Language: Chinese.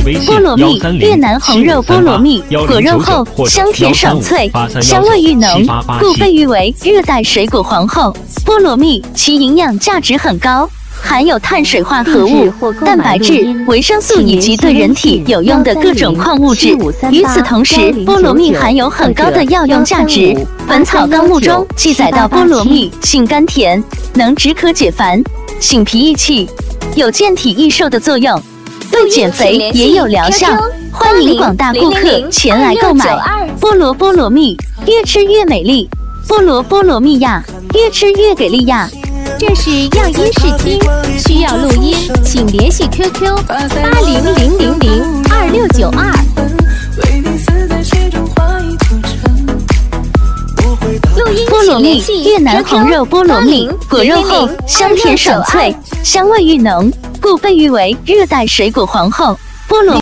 菠萝蜜，越南红肉菠萝蜜，果肉厚，香甜爽脆，香味愈浓，故被誉为热带水果皇后。菠萝蜜其营养价值很高，含有碳水化合物、蛋白质、维生素以及对人体有用的各种矿物质。与此同时，菠萝蜜含有很高的药用价值。《本草纲目》中记载到，菠萝蜜性甘甜，能止渴解烦、醒脾益气，有健体益寿的作用，对减肥也有疗效。欢迎广大顾客前来购买。菠萝蜜，越吃越美丽。菠萝蜜呀，越吃越给力呀。 这是样音试听，需要录音，请联系 QQ 8000026922。 菠萝蜜，越南红肉菠萝蜜，果肉厚，香甜爽脆，香味愈浓，故被誉为热带水果皇后。菠萝